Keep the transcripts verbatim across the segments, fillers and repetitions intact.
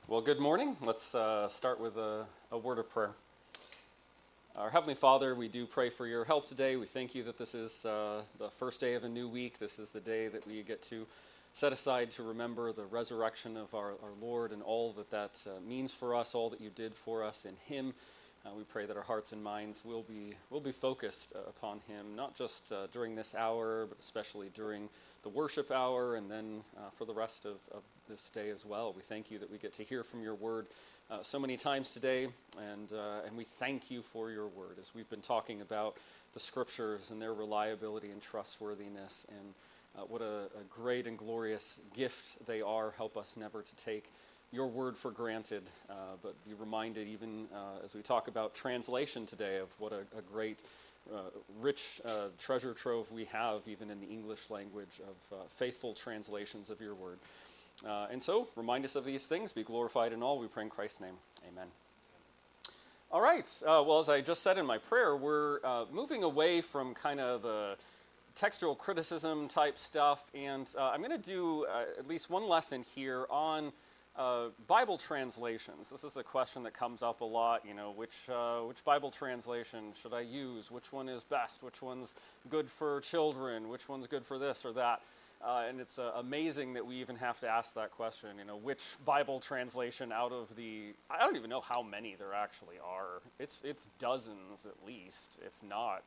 Well, good morning. Let's uh, start with a, a word of prayer. Our Heavenly Father, we do pray for your help today. We thank you that this is uh, the first day of a new week. This is the day that we get to set aside to remember the resurrection of our, our Lord and all that that uh, means for us, all that you did for us in Him. Uh, we pray that our hearts and minds will be will be focused uh, upon Him, not just uh, during this hour, but especially during the worship hour, and then uh, for the rest of, of this day as well. We thank you that we get to hear from your word uh, so many times today, and uh, and we thank you for your word as we've been talking about the scriptures and their reliability and trustworthiness, and uh, what a, a great and glorious gift they are. Help us never to take your word for granted, uh, but be reminded even uh, as we talk about translation today of what a, a great, uh, rich uh, treasure trove we have even in the English language of uh, faithful translations of your word. Uh, and so, remind us of these things, be glorified in all, we pray in Christ's name. Amen. All right, uh, well, as I just said in my prayer, we're uh, moving away from kind of the textual criticism type stuff, and uh, I'm going to do uh, at least one lesson here on Uh, Bible translations. This is a question that comes up a lot, you know, which uh, which Bible translation should I use? Which one is best? Which one's good for children? Which one's good for this or that? Uh, and it's uh, amazing that we even have to ask that question, you know, which Bible translation out of the, I don't even know how many there actually are. It's, it's dozens at least, if not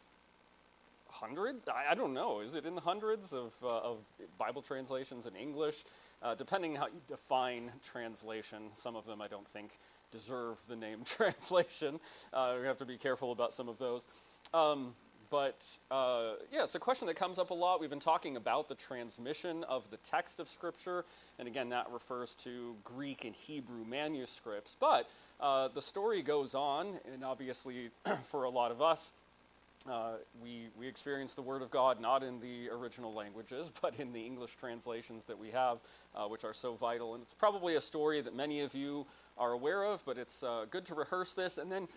hundreds? I, I don't know. Is it in the hundreds of, uh, of Bible translations in English? Uh, depending how you define translation, some of them I don't think deserve the name translation. Uh, we have to be careful about some of those. Um, but uh, yeah, it's a question that comes up a lot. We've been talking about the transmission of the text of Scripture, and again, that refers to Greek and Hebrew manuscripts. But uh, the story goes on, and obviously for a lot of us, Uh, we, we experience the Word of God not in the original languages, but in the English translations that we have, uh, which are so vital. And it's probably a story that many of you are aware of, but it's uh, good to rehearse this. And then,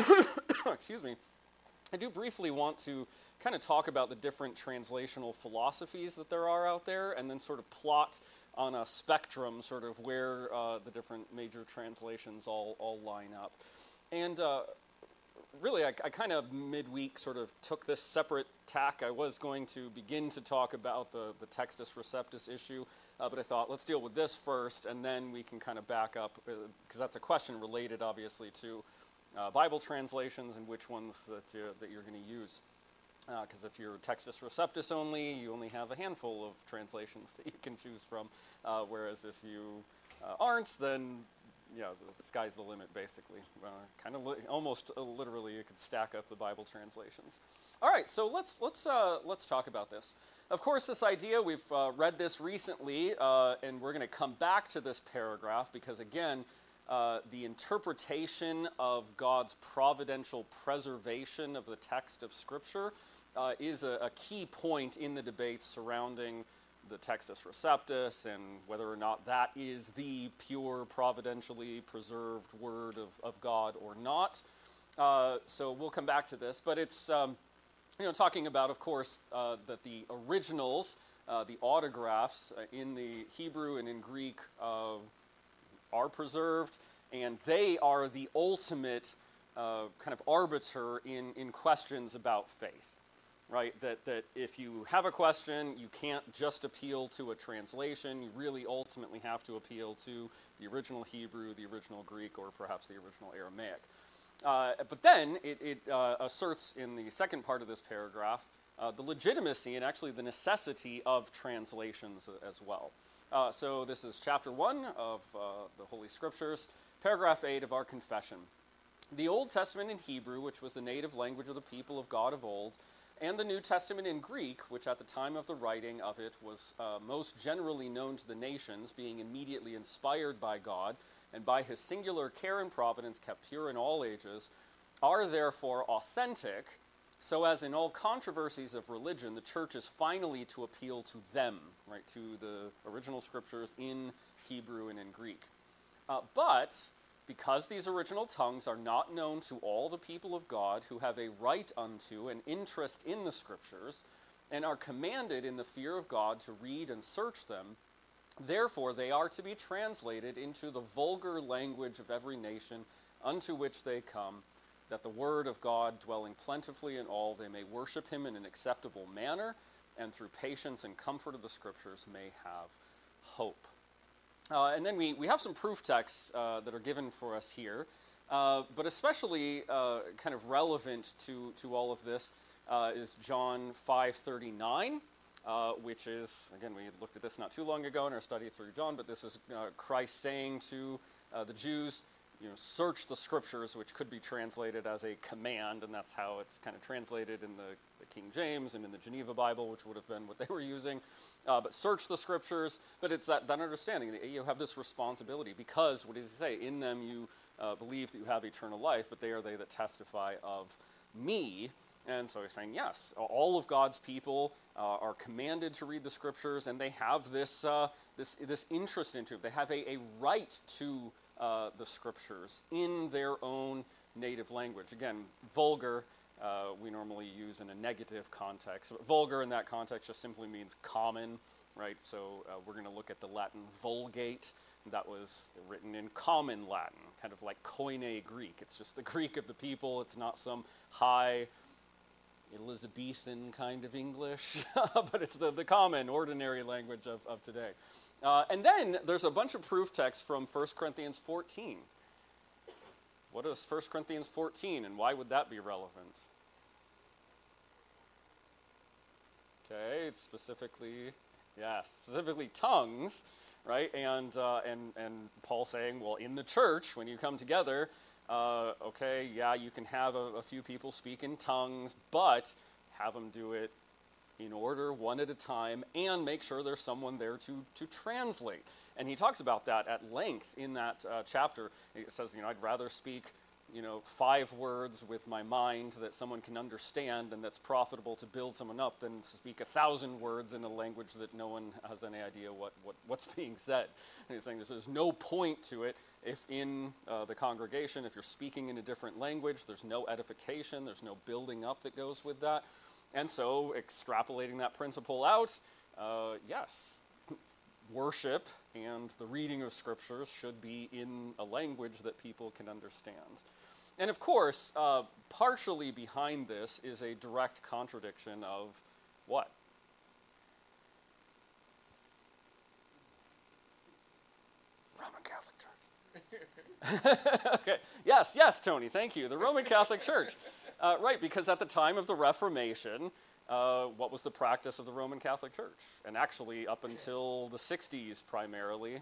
excuse me, I do briefly want to kind of talk about the different translational philosophies that there are out there, and then sort of plot on a spectrum sort of where uh, the different major translations all, all line up. And uh, Really, I, I kind of midweek sort of took this separate tack. I was going to begin to talk about the, the Textus Receptus issue, uh, but I thought, let's deal with this first, and then we can kind of back up, because uh, that's a question related, obviously, to uh, Bible translations and which ones that, uh, that you're going to use. Because uh, if you're Textus Receptus only, you only have a handful of translations that you can choose from, uh, whereas if you uh, aren't, then yeah, the sky's the limit, basically. Uh, kind of li- almost uh, literally, you could stack up the Bible translations. All right, so let's let's uh, let's talk about this. Of course, this idea, we've uh, read this recently, uh, and we're going to come back to this paragraph because, again, uh, the interpretation of God's providential preservation of the text of Scripture uh, is a, a key point in the debates surrounding the Textus Receptus, and whether or not that is the pure, providentially preserved word of, of God or not. Uh, so we'll come back to this, but it's, um, you know, talking about, of course, uh, that the originals, uh, the autographs uh, in the Hebrew and in Greek uh, are preserved, and they are the ultimate uh, kind of arbiter in, in questions about faith. Right, that, that if you have a question, you can't just appeal to a translation. You really ultimately have to appeal to the original Hebrew, the original Greek, or perhaps the original Aramaic. Uh, but then it, it uh, asserts in the second part of this paragraph uh, the legitimacy and actually the necessity of translations as well. Uh, so this is chapter one of uh, the Holy Scriptures, paragraph eight of our confession. The Old Testament in Hebrew, which was the native language of the people of God of old, and the New Testament in Greek, which at the time of the writing of it was uh, most generally known to the nations, being immediately inspired by God, and by his singular care and providence kept pure in all ages, are therefore authentic, so as in all controversies of religion, the church is finally to appeal to them, right, to the original scriptures in Hebrew and in Greek. Uh, but because these original tongues are not known to all the people of God who have a right unto and interest in the Scriptures, and are commanded in the fear of God to read and search them, Therefore, they are to be translated into the vulgar language of every nation unto which they come, that the word of God dwelling plentifully in all, they may worship him in an acceptable manner, and through patience and comfort of the scriptures may have hope. Uh, and then we, we have some proof texts uh, that are given for us here, uh, but especially uh, kind of relevant to, to all of this uh, is John five thirty-nine. Uh, which is, again, we looked at this not too long ago in our study through John, but this is uh, Christ saying to uh, the Jews, you know, search the scriptures, which could be translated as a command, and that's how it's kind of translated in the, the King James and in the Geneva Bible, which would have been what they were using. Uh, but search the scriptures, but it's that, that understanding that you have this responsibility, because, what does he say? In them you uh, believe that you have eternal life, but they are they that testify of me. And so he's saying, yes, all of God's people uh, are commanded to read the scriptures, and they have this uh, this this interest into it. They have a, a right to uh, the scriptures in their own native language. Again, vulgar, uh, we normally use in a negative context. But vulgar in that context just simply means common, right? So uh, we're going to look at the Latin Vulgate. That was written in common Latin, kind of like Koine Greek. It's just the Greek of the people. It's not some high Elizabethan kind of English, but it's the, the common, ordinary language of, of today. Uh, and then there's a bunch of proof texts from First Corinthians fourteen. What is First Corinthians fourteen, and why would that be relevant? Okay, it's specifically, yeah, specifically tongues, right? And, uh, and, and Paul saying, well, in the church, when you come together, Uh, okay, yeah, you can have a, a few people speak in tongues, but have them do it in order, one at a time, and make sure there's someone there to, to translate. And he talks about that at length in that uh, chapter. It says, you know, I'd rather speak, you know, five words with my mind that someone can understand and that's profitable to build someone up than to speak a thousand words in a language that no one has any idea what, what, what's being said. And he's saying there's, there's no point to it if in uh, the congregation, if you're speaking in a different language, there's no edification, there's no building up that goes with that. And so extrapolating that principle out, uh, yes, worship and the reading of scriptures should be in a language that people can understand. And of course, uh, partially behind this is a direct contradiction of what? Roman Catholic Church. Okay. Yes, yes, Tony, thank you. The Roman Catholic Church. Uh, right, because at the time of the Reformation, Uh, what was the practice of the Roman Catholic Church? And actually, up until the sixties primarily,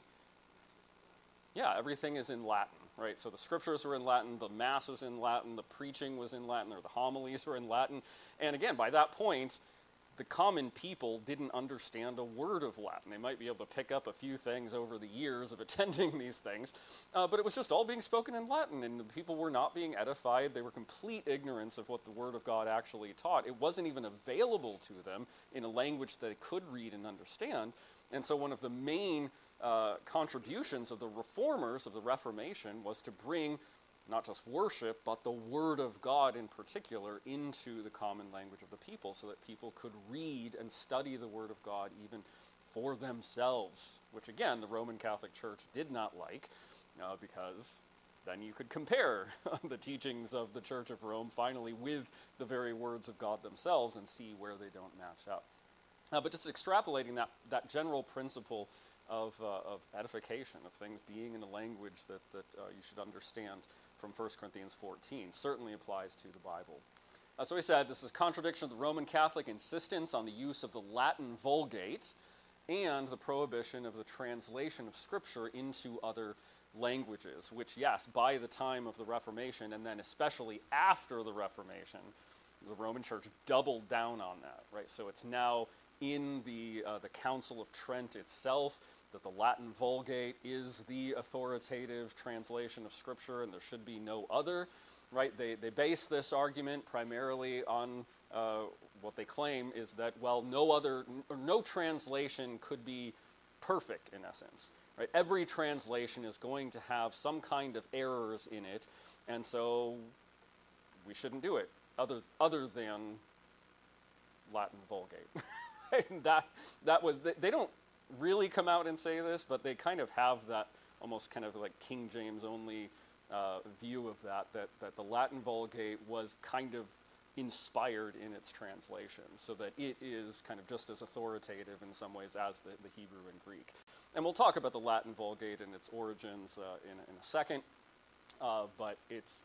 yeah, everything is in Latin, right? So the scriptures were in Latin, the Mass was in Latin, the preaching was in Latin, or the homilies were in Latin. And again, by that point, the common people didn't understand a word of Latin. They might be able to pick up a few things over the years of attending these things, uh, but it was just all being spoken in Latin, and the people were not being edified. They were complete ignorance of what the Word of God actually taught. It wasn't even available to them in a language that they could read and understand. And so one of the main uh, contributions of the reformers of the Reformation was to bring not just worship, but the Word of God in particular into the common language of the people so that people could read and study the Word of God even for themselves, which again, the Roman Catholic Church did not like, uh, because then you could compare the teachings of the Church of Rome finally with the very words of God themselves and see where they don't match up. Uh, but just extrapolating that, that general principle of, uh, of edification, of things being in a language that, that uh, you should understand from First Corinthians fourteen, certainly applies to the Bible. Uh, so he said, this is contradiction of the Roman Catholic insistence on the use of the Latin Vulgate and the prohibition of the translation of Scripture into other languages, which, yes, by the time of the Reformation, and then especially after the Reformation, the Roman Church doubled down on that, right? So it's now in the uh, the Council of Trent itself that the Latin Vulgate is the authoritative translation of Scripture, and there should be no other, right? They they base this argument primarily on uh, what they claim is that, well, no other, or no translation could be perfect in essence, right? Every translation is going to have some kind of errors in it, and so we shouldn't do it other other than Latin Vulgate. And that that was they, they don't really come out and say this, but they kind of have that almost kind of like King James only uh, view of that, that, that the Latin Vulgate was kind of inspired in its translation, so that it is kind of just as authoritative in some ways as the, the Hebrew and Greek. And we'll talk about the Latin Vulgate and its origins uh, in, in a second, uh, but it's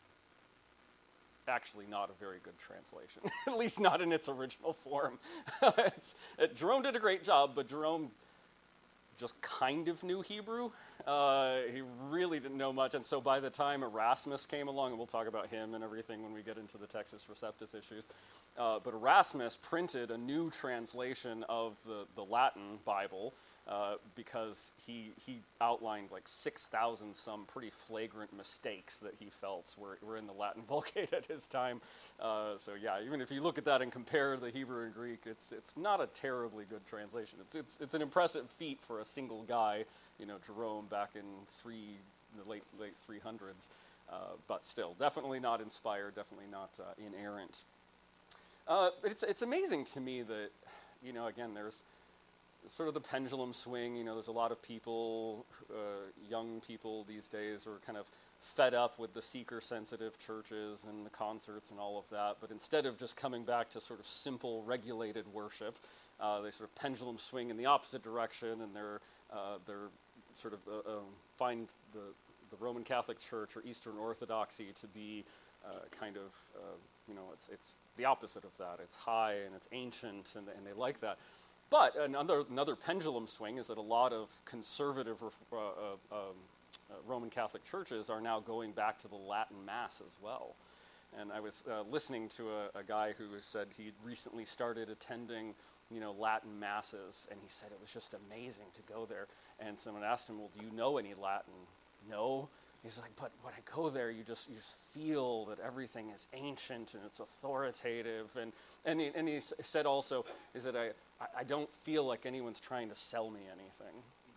actually not a very good translation, at least not in its original form. it's, it, Jerome did a great job, but Jerome just kind of knew Hebrew. Uh, he really didn't know much, and so by the time Erasmus came along, and we'll talk about him and everything when we get into the Textus Receptus issues, uh, but Erasmus printed a new translation of the, the Latin Bible uh, because he he outlined like six thousand some pretty flagrant mistakes that he felt were, were in the Latin Vulgate at his time. Uh, so yeah, even if you look at that and compare the Hebrew and Greek, it's it's not a terribly good translation. It's it's it's an impressive feat for a single guy, you know, Jerome back in three the late late three hundreds, uh, but still definitely not inspired, definitely not uh, inerrant. Uh, but it's it's amazing to me that, you know, again, there's sort of the pendulum swing. You know, there's a lot of people, uh, young people these days, who are kind of fed up with the seeker-sensitive churches and the concerts and all of that. But instead of just coming back to sort of simple, regulated worship, uh, they sort of pendulum swing in the opposite direction, and they're uh, they're sort of uh, um, find the the Roman Catholic Church or Eastern Orthodoxy to be uh, kind of uh, you know it's it's the opposite of that. It's high and it's ancient, and and they like that. But another another pendulum swing is that a lot of conservative uh, uh, um, uh, Roman Catholic churches are now going back to the Latin Mass as well. And I was uh, listening to a, a guy who said he recently started attending, you know, Latin Masses, and he said it was just amazing to go there. And someone asked him, "Well, do you know any Latin?" "No." He's like, "But when I go there, you just you just feel that everything is ancient and it's authoritative." And and he, and he said also is that I I don't feel like anyone's trying to sell me anything.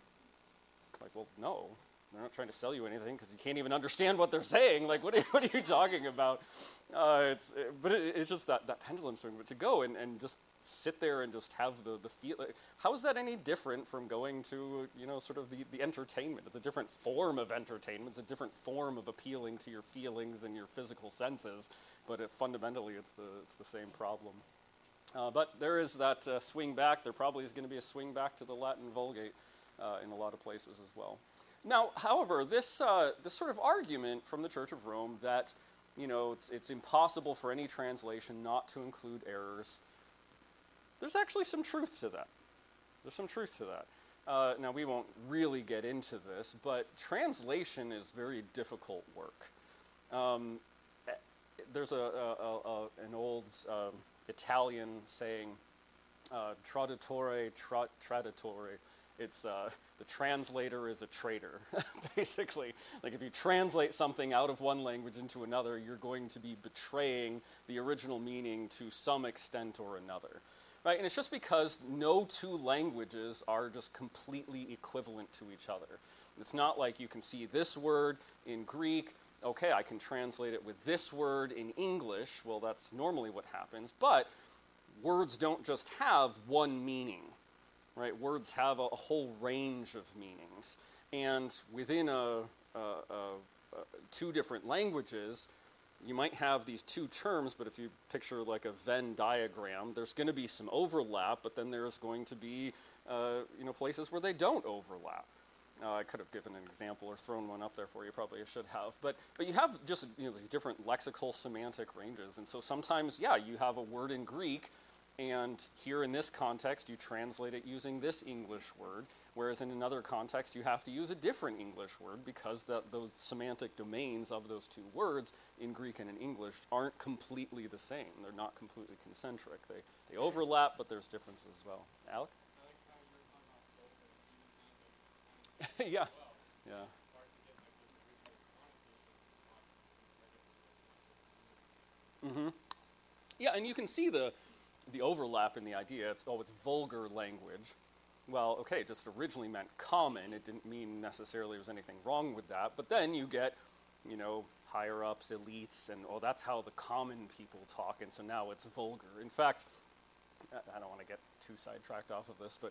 It's like, well, no, they're not trying to sell you anything because you can't even understand what they're saying. Like, what are, what are you talking about? Uh, it's but it, it's just that, that pendulum swing. But to go and, and just sit there and just have the the feel. Like, how is that any different from going to, you know, sort of the, the entertainment? It's a different form of entertainment. It's a different form of appealing to your feelings and your physical senses. But it, fundamentally, it's the it's the same problem. Uh, but there is that uh, swing back. There probably is going to be a swing back to the Latin Vulgate uh, in a lot of places as well. Now, however, this uh, this sort of argument from the Church of Rome that, you know, it's, it's impossible for any translation not to include errors, there's actually some truth to that. There's some truth to that. Uh, now, we won't really get into this, but translation is very difficult work. Um, there's a, a, a, a an old um, Italian saying, uh, traditore, tra- traditore. It's uh, the translator is a traitor, basically. Like, if you translate something out of one language into another, you're going to be betraying the original meaning to some extent or another. Right? And it's just because no two languages are just completely equivalent to each other. It's not like you can see this word in Greek, okay, I can translate it with this word in English. Well, that's normally what happens. But words don't just have one meaning, right? Words have a, a whole range of meanings. And within a, a, a, a two different languages, you might have these two terms, but if you picture like a Venn diagram, there's going to be some overlap, but then there's going to be uh, you know, places where they don't overlap. Uh, I could have given an example or thrown one up there for you, probably I should have. But but you have just, you know, these different lexical semantic ranges. And so sometimes, yeah, you have a word in Greek, and here in this context, you translate it using this English word, whereas in another context, you have to use a different English word because that, those semantic domains of those two words in Greek and in English aren't completely the same. They're not completely concentric. They, they overlap, but there's differences as well. Alec? yeah, yeah. Mm-hmm. Yeah, and you can see the the overlap in the idea. It's, oh, it's vulgar language. Well, okay, it just originally meant common. It didn't mean necessarily there was anything wrong with that. But then you get, you know, higher ups, elites, and, oh, that's how the common people talk, and so now it's vulgar. In fact, I don't want to get too sidetracked off of this, but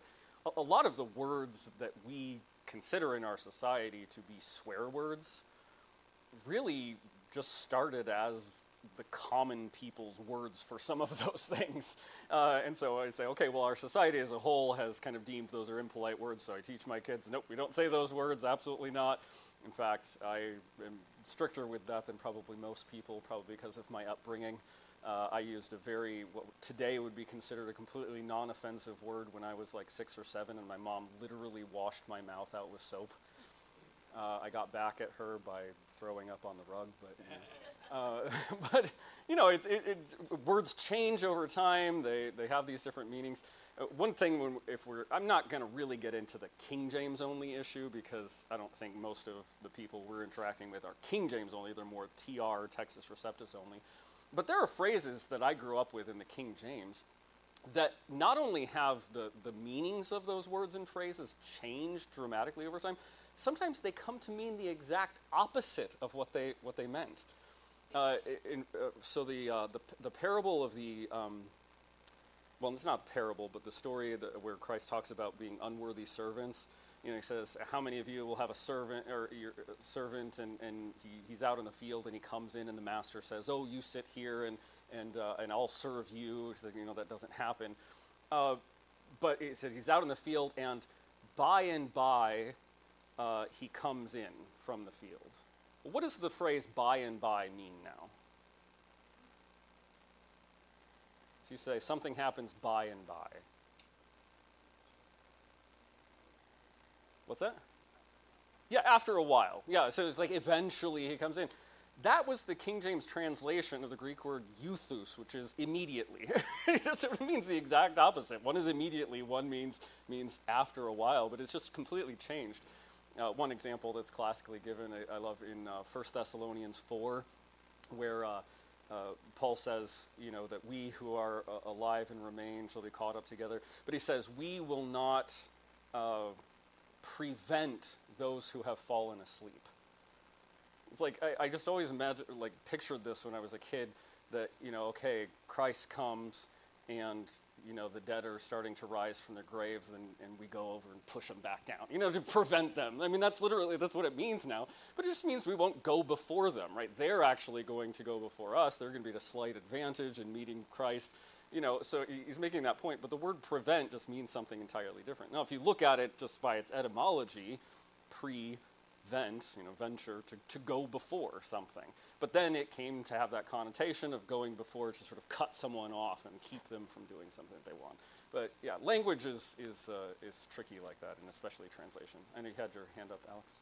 a, a lot of the words that we consider in our society to be swear words really just started as the common people's words for some of those things. Uh, and so I say, okay, well, our society as a whole has kind of deemed those are impolite words, so I teach my kids, nope, we don't say those words, absolutely not. In fact, I am stricter with that than probably most people, probably because of my upbringing. Uh, I used a very, what today would be considered a completely non-offensive word when I was like six or seven, and my mom literally washed my mouth out with soap. Uh, I got back at her by throwing up on the rug, but you know, uh, but you know, it's, it, it, words change over time. They they have these different meanings. Uh, one thing, when if we're, I'm not going to really get into the King James only issue because I don't think most of the people we're interacting with are King James only. They're more T R, Textus Receptus only. But there are phrases that I grew up with in the King James that not only have the the meanings of those words and phrases changed dramatically over time. Sometimes they come to mean the exact opposite of what they what they meant. Uh, in, uh, so the, uh, the the parable of the um, well, it's not a parable, but the story that, where Christ talks about being unworthy servants. You know, he says, "How many of you will have a servant or your servant, and, and he, he's out in the field, and he comes in, and the master says, 'Oh, you sit here, and and uh, and I'll serve you.'" He said, "You know, that doesn't happen." Uh, but he said he's out in the field, and by and by. Uh, he comes in from the field. What does the phrase by and by mean now? If you say something happens by and by. What's that? Yeah, after a while. Yeah, so it's like eventually he comes in. That was the King James translation of the Greek word euthus, which is immediately. So it means the exact opposite. One is immediately, one means means after a while, but it's just completely changed. Uh, one example that's classically given, I, I love in uh, First Thessalonians four, where uh, uh, Paul says, you know, that we who are uh, alive and remain shall be caught up together. But he says, we will not uh, prevent those who have fallen asleep. It's like, I, I just always imagine, like, pictured this when I was a kid, that, you know, okay, Christ comes, and you know, the dead are starting to rise from their graves, and, and we go over and push them back down, you know, to prevent them. I mean, that's literally, that's what it means now. But it just means we won't go before them, right? They're actually going to go before us. They're going to be at a slight advantage in meeting Christ. You know, so he's making that point. But the word prevent just means something entirely different. Now, if you look at it just by its etymology, pre vent, you know, venture, to, to go before something. But then it came to have that connotation of going before to sort of cut someone off and keep them from doing something that they want. But yeah, language is is uh, is tricky like that, and especially translation. I know you had your hand up, Alex.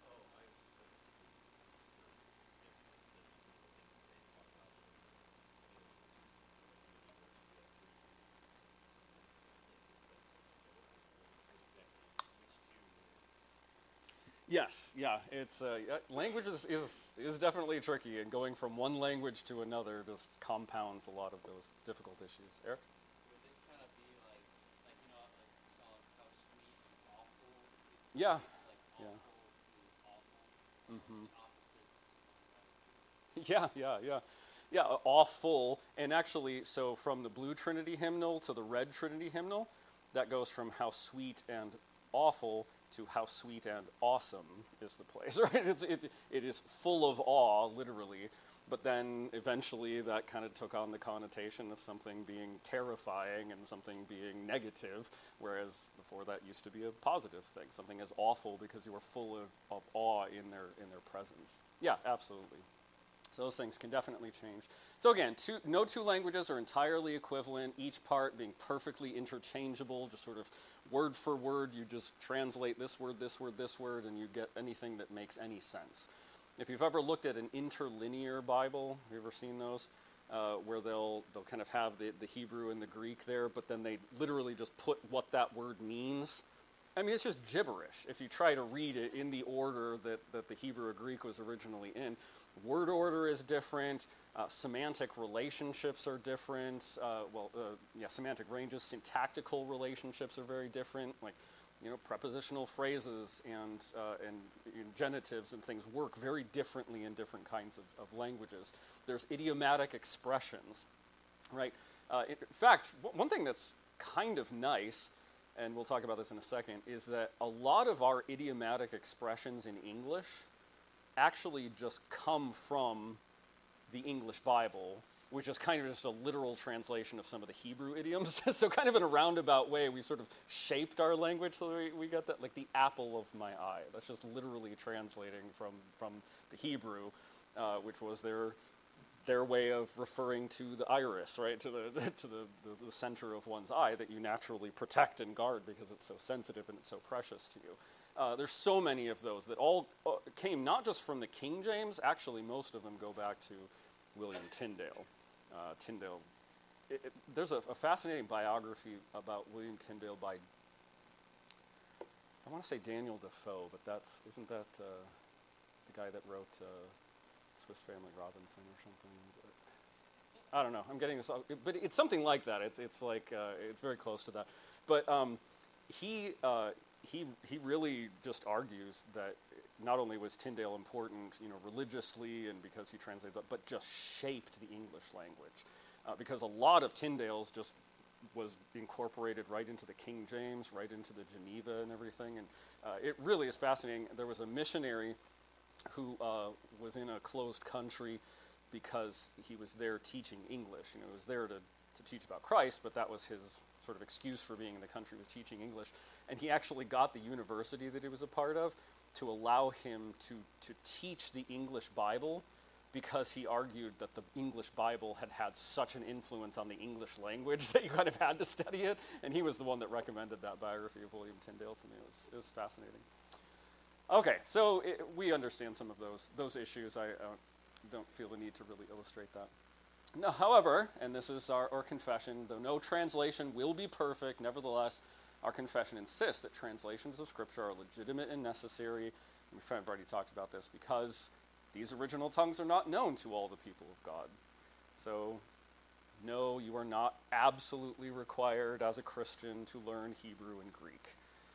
Yes, yeah, it's uh, yeah, language is, is is definitely tricky, and going from one language to another just compounds a lot of those difficult issues. Eric? Would this kind of be like, like you know, like the song "How Sweet and Awful"? Is Yeah, this like yeah. awful to awful? Mm-hmm. It's the opposites. Yeah, yeah, yeah. Yeah, uh, awful. And actually, so from the Blue Trinity hymnal to the Red Trinity hymnal, that goes from how sweet and awful to how sweet and awesome is the place, right? It's, it, it is full of awe, literally, but then eventually that kind of took on the connotation of something being terrifying and something being negative, whereas before that used to be a positive thing, something as awful because you were full of, of awe in their, in their presence. Yeah, absolutely. So those things can definitely change. So again, two, no two languages are entirely equivalent, each part being perfectly interchangeable, just sort of word for word, you just translate this word, this word, this word, and you get anything that makes any sense. If you've ever looked at an interlinear Bible, have you ever seen those? Uh, where they'll they'll kind of have the, the Hebrew and the Greek there, but then they literally just put what that word means. I mean, it's just gibberish if you try to read it in the order that, that the Hebrew or Greek was originally in. Word order is different. Uh, semantic relationships are different. Uh, well, uh, yeah, semantic ranges. Syntactical relationships are very different. Like, you know, prepositional phrases and uh, and you know, genitives and things work very differently in different kinds of, of languages. There's idiomatic expressions, right? Uh, in fact, w- one thing that's kind of nice and we'll talk about this in a second, is that a lot of our idiomatic expressions in English actually just come from the English Bible, which is kind of just a literal translation of some of the Hebrew idioms. So kind of in a roundabout way, we've sort of shaped our language so that we, we got that, like the apple of my eye. That's just literally translating from, from the Hebrew, uh, which was their their way of referring to the iris, right, to the to the, the, the center of one's eye that you naturally protect and guard because it's so sensitive and it's so precious to you. Uh, there's so many of those that all uh, came not just from the King James, actually most of them go back to William Tyndale. Uh, Tyndale, it, it, there's a, a fascinating biography about William Tyndale by, I want to say Daniel Defoe, but that's, isn't that uh, the guy that wrote uh, Swiss Family Robinson or something? I don't know. I'm getting this, but it's something like that. It's it's like uh, it's very close to that. But um, he uh, he he really just argues that not only was Tyndale important, you know, religiously and because he translated, but but just shaped the English language, uh, because a lot of Tyndale's just was incorporated right into the King James, right into the Geneva and everything, and uh, it really is fascinating. There was a missionary who uh, was in a closed country because he was there teaching English. You know, he was there to, to teach about Christ, but that was his sort of excuse for being in the country, was teaching English. And he actually got the university that he was a part of to allow him to, to teach the English Bible, because he argued that the English Bible had had such an influence on the English language that you kind of had to study it. And he was the one that recommended that biography of William Tyndale to me. It was, it was fascinating. Okay, so it, we understand some of those those issues. I uh, don't feel the need to really illustrate that. No, however, and this is our, our confession, though no translation will be perfect, nevertheless, our confession insists that translations of Scripture are legitimate and necessary. We've kind of already talked about this, because these original tongues are not known to all the people of God. So, no, you are not absolutely required as a Christian to learn Hebrew and Greek.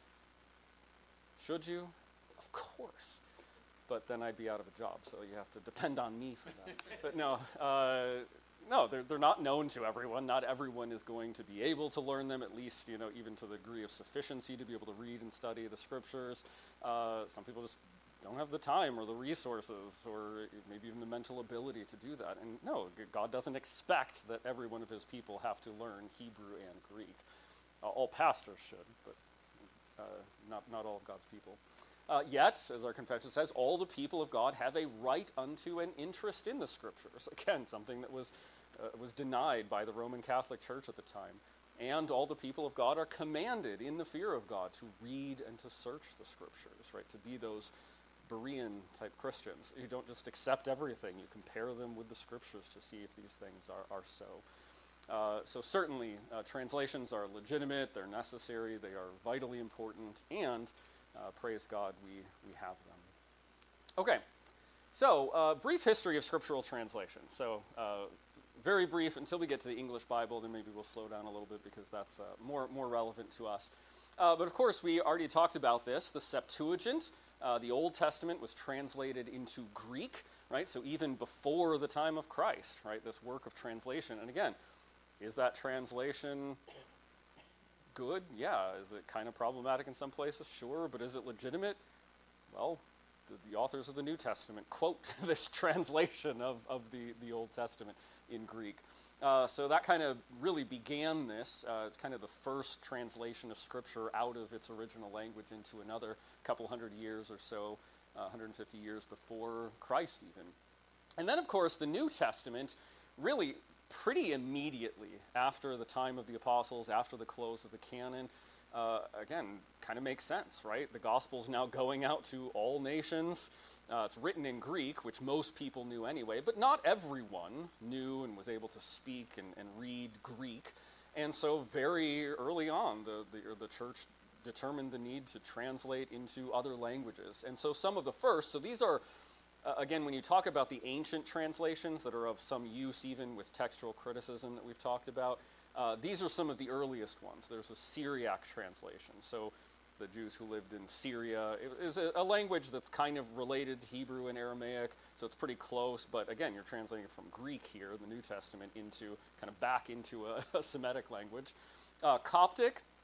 Should you? Of course. But then I'd be out of a job, so you have to depend on me for that. But no, uh, no, they're, they're not known to everyone. Not everyone is going to be able to learn them, at least, you know, even to the degree of sufficiency to be able to read and study the Scriptures. Uh, some people just don't have the time or the resources or maybe even the mental ability to do that. And no, God doesn't expect that every one of his people have to learn Hebrew and Greek. Uh, all pastors should, but uh, not, not all of God's people. Uh, yet, as our confession says, all the people of God have a right unto an interest in the Scriptures. Again, something that was, uh, was denied by the Roman Catholic Church at the time. And all the people of God are commanded in the fear of God to read and to search the Scriptures, right? To be those Berean-type Christians. You don't just accept everything. You compare them with the Scriptures to see if these things are, are so. Uh, so certainly, uh, translations are legitimate, they're necessary, they are vitally important, and uh, praise God, we, we have them. Okay, so uh, brief history of scriptural translation. So uh, very brief until we get to the English Bible, then maybe we'll slow down a little bit because that's uh, more, more relevant to us. Uh, but of course, we already talked about this, the Septuagint. Uh, the Old Testament was translated into Greek, right? So even before the time of Christ, right? This work of translation. And again, is that translation good? Yeah. Is it kind of problematic in some places? Sure. But is it legitimate? Well, the, the authors of the New Testament quote this translation of, of the, the Old Testament in Greek. Uh, so that kind of really began this. Uh, it's kind of the first translation of Scripture out of its original language into another couple hundred years or so, uh, one hundred fifty years before Christ even. And then, of course, the New Testament really pretty immediately after the time of the apostles, after the close of the canon, uh, again, kind of makes sense, right? The gospel's now going out to all nations. Uh, it's written in Greek, which most people knew anyway, but not everyone knew and was able to speak and, and read Greek. And so very early on, the, the, the church determined the need to translate into other languages. And so some of the first, so these are, uh, again, when you talk about the ancient translations that are of some use even with textual criticism that we've talked about, uh, these are some of the earliest ones. There's a Syriac translation. So the Jews who lived in Syria. It is a, a language that's kind of related to Hebrew and Aramaic, so it's pretty close, but again, you're translating it from Greek here, the New Testament, into kind of back into a, a Semitic language. Uh, Coptic,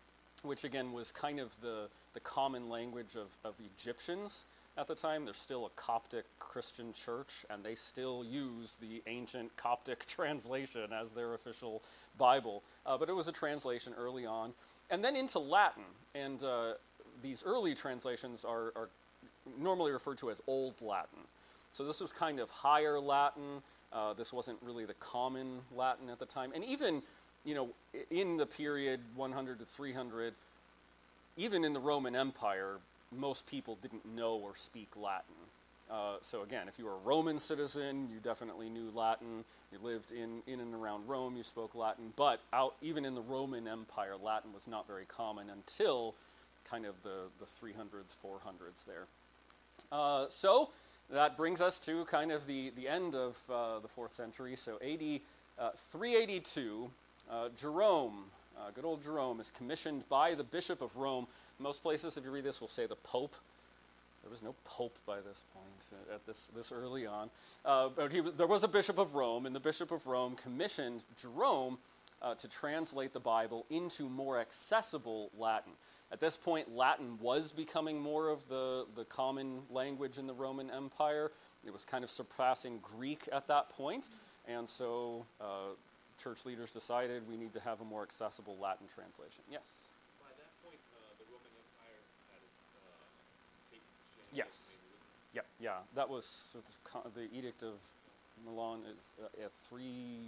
which again was kind of the, the common language of, of Egyptians at the time. They're still a Coptic Christian church, and they still use the ancient Coptic translation as their official Bible. Uh, but it was a translation early on. And then into Latin. And uh, these early translations are, are normally referred to as Old Latin. So this was kind of higher Latin. Uh, this wasn't really the common Latin at the time. And even, you know, in the period one hundred to three hundred, even in the Roman Empire, most people didn't know or speak Latin. Uh, so again, if you were a Roman citizen, you definitely knew Latin. You lived in, in and around Rome, you spoke Latin. But out even in the Roman Empire, Latin was not very common until kind of the, the three hundreds, four hundreds there. Uh, so that brings us to kind of the, the end of uh, the fourth century. So A D uh, three eighty-two, uh, Jerome, uh, good old Jerome, is commissioned by the Bishop of Rome. Most places, if you read this, will say the Pope. There was no Pope by this point, uh, at this, this early on. Uh, but he, there was a Bishop of Rome, and the Bishop of Rome commissioned Jerome uh, to translate the Bible into more accessible Latin. At this point, Latin was becoming more of the, the common language in the Roman Empire. It was kind of surpassing Greek at that point, and so uh, church leaders decided we need to have a more accessible Latin translation. Yes? By that point, uh, the Roman Empire had uh, taken Christianity. Yes. Yeah, yeah. That was the, the Edict of Milan is uh, at three.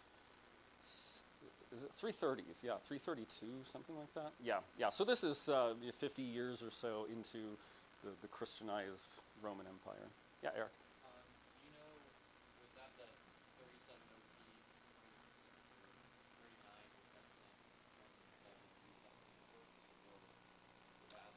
Is it three thirties? Yeah, three thirty-two, something like that. Yeah, yeah. So this is uh, fifty years or so into the, the Christianized Roman Empire. Yeah, Eric. Um, do you know, was that the thirty-seven O T, thirty-nine Old Testament, twenty-seven New Testament books, or that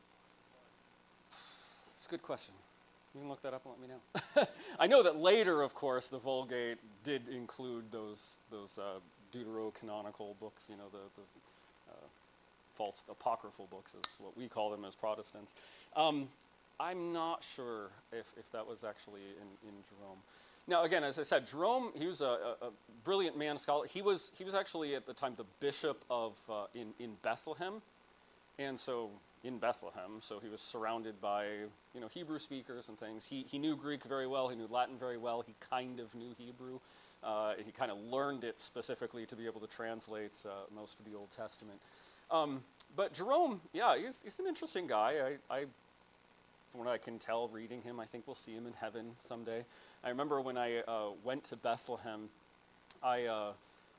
before? It's a good question. You can look that up and let me know. I know that later, of course, the Vulgate did include those those uh, deuterocanonical books, you know, the, the uh, false apocryphal books is what we call them as Protestants. Um, I'm not sure if, if that was actually in, in Jerome. Now, again, as I said, Jerome, he was a, a, a brilliant man, scholar. He was he was actually at the time the bishop of uh, in, in Bethlehem. And so in Bethlehem, so he was surrounded by, you know, Hebrew speakers and things. He he knew Greek very well. He knew Latin very well. He kind of knew Hebrew. Uh, he kind of learned it specifically to be able to translate uh, most of the Old Testament. Um, but Jerome, yeah, he's, he's an interesting guy. I, I, from what I can tell reading him, I think we'll see him in heaven someday. I remember when I uh, went to Bethlehem, I, uh,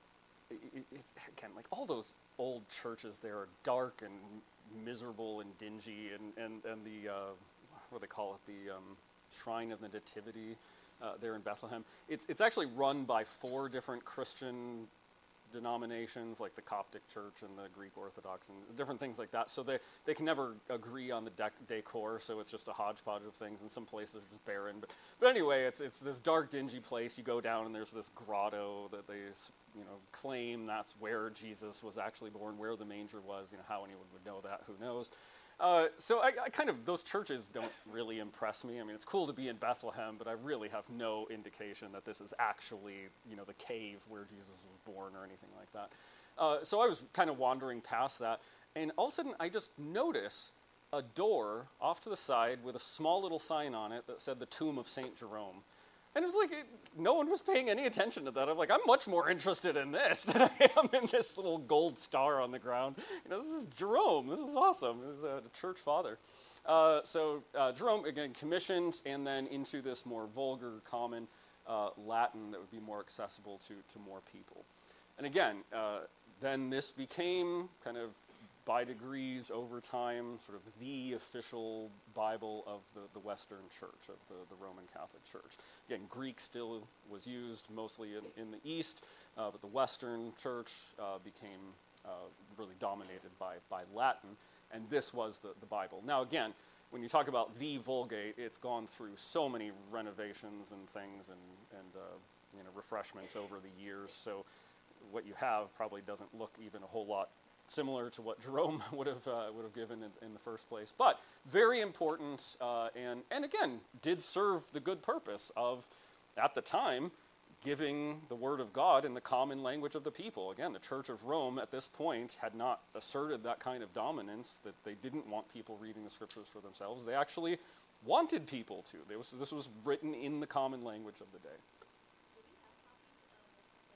it, it's, again, like all those old churches there are dark and miserable and dingy, and, and, and the, uh, what do they call it, the um, Shrine of the Nativity uh, there in Bethlehem. It's, it's actually run by four different Christian denominations, like the Coptic Church and the Greek Orthodox and different things like that. So they, they can never agree on the dec- decor, so it's just a hodgepodge of things. In some places are just barren. But, but anyway, it's it's this dark, dingy place. You go down and there's this grotto that they you know claim that's where Jesus was actually born, where the manger was. You know, how anyone would know that, who knows? Uh, so I, I kind of, those churches don't really impress me. I mean, it's cool to be in Bethlehem, but I really have no indication that this is actually, you know, the cave where Jesus was born or anything like that. Uh, so I was kind of wandering past that, and all of a sudden I just notice a door off to the side with a small little sign on it that said the tomb of Saint Jerome. And it was like, it, no one was paying any attention to that. I'm like, I'm much more interested in this than I am in this little gold star on the ground. You know, this is Jerome. This is awesome. This is a church father. Uh, so uh, Jerome, again, commissioned, and then into this more vulgar, common uh, Latin that would be more accessible to, to more people. And again, uh, then this became kind of, by degrees over time, sort of the official Bible of the, the Western Church, of the, the Roman Catholic Church. Again, Greek still was used mostly in, in the East, uh, but the Western Church uh, became uh, really dominated by, by Latin, and this was the, the Bible. Now again, when you talk about the Vulgate, it's gone through so many renovations and things and, and uh, you know, refreshments over the years, so what you have probably doesn't look even a whole lot similar to what Jerome would have uh, would have given in, in the first place, but very important, uh, and and again did serve the good purpose of, at the time, giving the word of God in the common language of the people. Again, the Church of Rome at this point had not asserted that kind of dominance, that they didn't want people reading the scriptures for themselves. They actually wanted people to. They was, this was written in the common language of the day. Did he have copies of the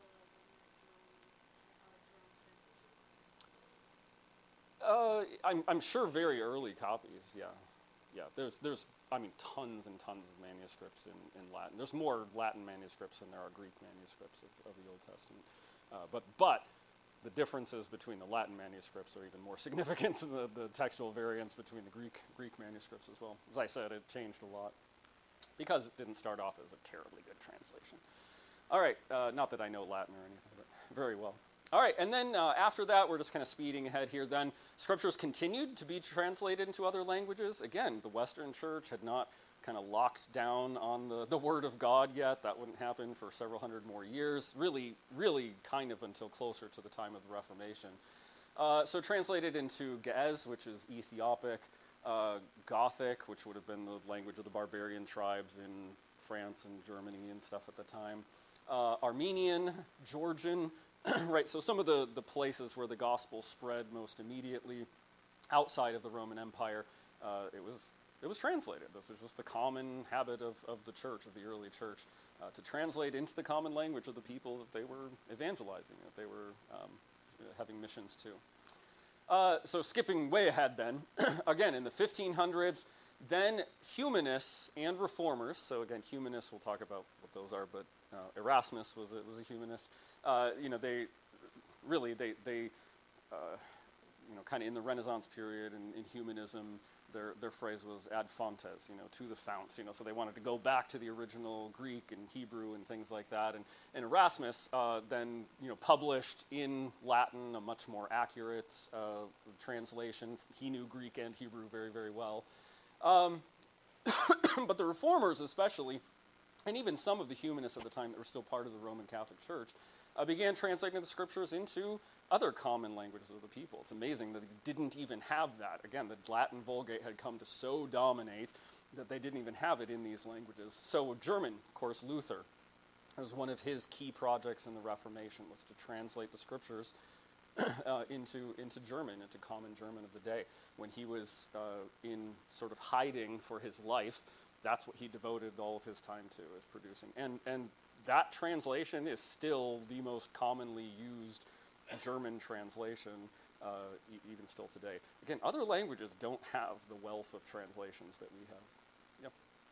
Roman, uh, Jerome translations? Uh, I'm, I'm sure very early copies, yeah. Yeah, there's, there's I mean, tons and tons of manuscripts in, in Latin. There's more Latin manuscripts than there are Greek manuscripts of, of the Old Testament. Uh, but, but the differences between the Latin manuscripts are even more significant than the, the textual variants between the Greek, Greek manuscripts as well. As I said, it changed a lot because it didn't start off as a terribly good translation. All right, uh, not that I know Latin or anything, but very well. All right, and then uh, after that, we're just kind of speeding ahead here. Then scriptures continued to be translated into other languages. Again, the Western Church had not kind of locked down on the, the Word of God yet. That wouldn't happen for several hundred more years, really, really kind of until closer to the time of the Reformation. Uh, so translated into Ge'ez, which is Ethiopic, uh, Gothic, which would have been the language of the barbarian tribes in France and Germany and stuff at the time, uh, Armenian, Georgian, right, so some of the, the places where the gospel spread most immediately outside of the Roman Empire, uh, it was it was translated. This was just the common habit of, of the church, of the early church, uh, to translate into the common language of the people that they were evangelizing, that they were um, having missions to. Uh, so skipping way ahead then, again, in the fifteen hundreds, then humanists and reformers, so again, humanists, we'll talk about what those are, but uh, Erasmus was a, was a humanist. Uh, you know, they really, they, they uh, you know, kind of in the Renaissance period and in humanism, their, their phrase was ad fontes, you know, to the founts, you know, so they wanted to go back to the original Greek and Hebrew and things like that. And, and Erasmus uh, then, you know, published in Latin a much more accurate uh, translation. He knew Greek and Hebrew very, very well. Um, but the reformers especially, and even some of the humanists at the time that were still part of the Roman Catholic Church, uh, began translating the scriptures into other common languages of the people. It's amazing that they didn't even have that. Again, the Latin Vulgate had come to so dominate that they didn't even have it in these languages. So German, of course, Luther, was one of his key projects in the Reformation, was to translate the scriptures uh, into, into German, into common German of the day. When he was uh, in sort of hiding for his life, that's what he devoted all of his time to, is producing. And, and that translation is still the most commonly used German translation, uh, e- even still today. Again, other languages don't have the wealth of translations that we have. Yep.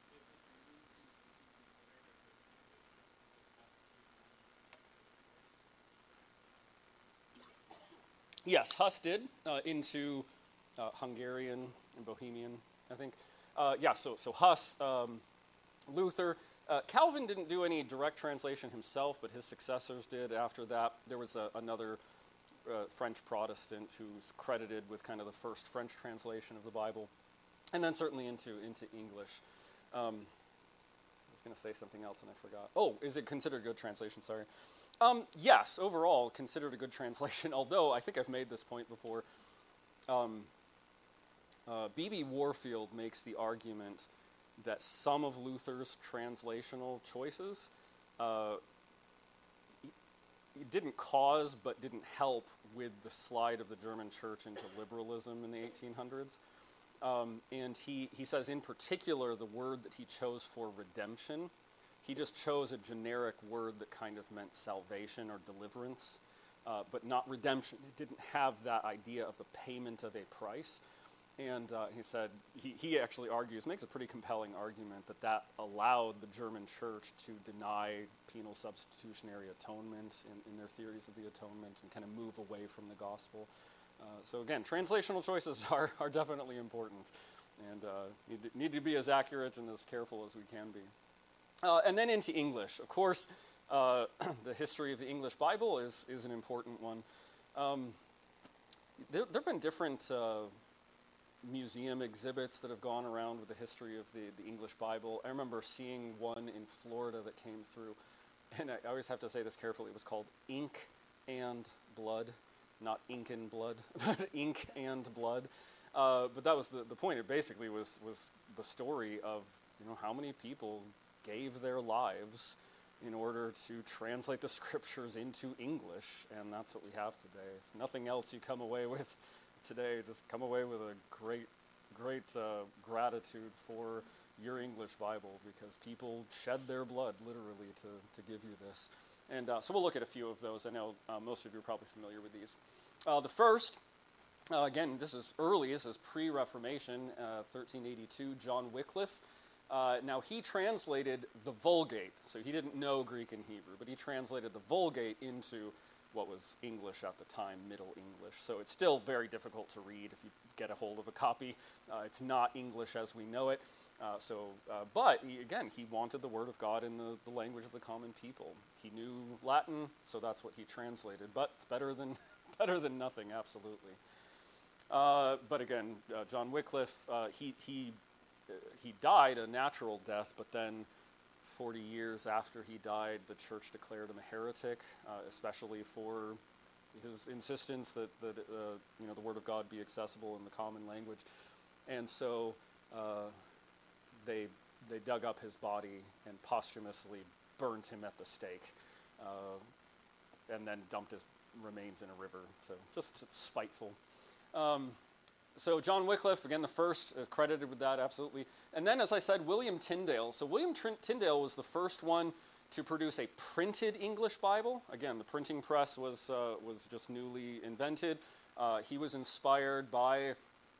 Yes, Huss did uh, into uh, Hungarian and Bohemian, I think. Uh, yeah, so so Huss, um, Luther, uh, Calvin didn't do any direct translation himself, but his successors did. After that, there was a, another uh, French Protestant who's credited with kind of the first French translation of the Bible, and then certainly into into English. Um, I was going to say something else and I forgot. Oh, is it considered a good translation? Sorry. Um, yes, overall considered a good translation. Although I think I've made this point before. Um, Uh, B B Warfield makes the argument that some of Luther's translational choices uh, it didn't cause but didn't help with the slide of the German church into liberalism in the eighteen hundreds. Um, and he, he says in particular the word that he chose for redemption, he just chose a generic word that kind of meant salvation or deliverance, uh, but not redemption. It didn't have that idea of the payment of a price. And uh, he said, he, he actually argues, makes a pretty compelling argument that that allowed the German church to deny penal substitutionary atonement in, in their theories of the atonement and kind of move away from the gospel. Uh, so again, translational choices are, are definitely important and uh, need, to, need to be as accurate and as careful as we can be. Uh, and then into English. Of course, uh, the history of the English Bible is, is an important one. Um, there there have been different Uh, museum exhibits that have gone around with the history of the, the English Bible. I remember seeing one in Florida that came through, and I, I always have to say this carefully. It was called Ink and Blood, not ink and blood, but ink and blood. Uh, but that was the, the point. It basically was was the story of, you know, how many people gave their lives in order to translate the scriptures into English, and that's what we have today. If nothing else you come away with today, just come away with a great, great uh, gratitude for your English Bible, because people shed their blood literally to, to give you this. And uh, so we'll look at a few of those. I know uh, most of you are probably familiar with these. Uh, the first, uh, again, this is early, this is pre-Reformation, uh, thirteen eighty-two, John Wycliffe. Uh, now, he translated the Vulgate, so he didn't know Greek and Hebrew, but he translated the Vulgate into what was English at the time, Middle English. So it's still very difficult to read if you get a hold of a copy. Uh, it's not English as we know it. Uh, so, uh, but he, again, he wanted the Word of God in the, the language of the common people. He knew Latin, so that's what he translated. But it's better than better than nothing, absolutely. Uh, but again, uh, John Wycliffe, uh, he he uh, he died a natural death, but then forty years after he died, the church declared him a heretic, uh, especially for his insistence that, that uh, you know, the Word of God be accessible in the common language. And so uh, they they dug up his body and posthumously burned him at the stake, uh, and then dumped his remains in a river. So just spiteful. Um, So John Wycliffe, again, the first, is credited with that, absolutely. And then, as I said, William Tyndale. So William Trin- Tyndale was the first one to produce a printed English Bible. Again, the printing press was uh, was just newly invented. Uh, he was inspired by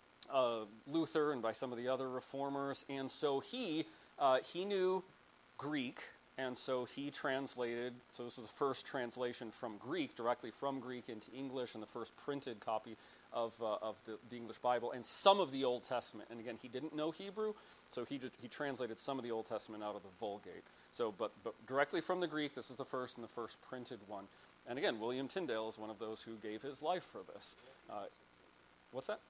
uh, Luther and by some of the other reformers, and so he uh, he knew Greek, and so he translated. So this is the first translation from Greek, directly from Greek into English, and the first printed copy of uh, of the, the English Bible, and some of the Old Testament. And again, he didn't know Hebrew, so he just, he translated some of the Old Testament out of the Vulgate. So, but but directly from the Greek, this is the first and the first printed one. And again, William Tyndale is one of those who gave his life for this. Uh, what's that?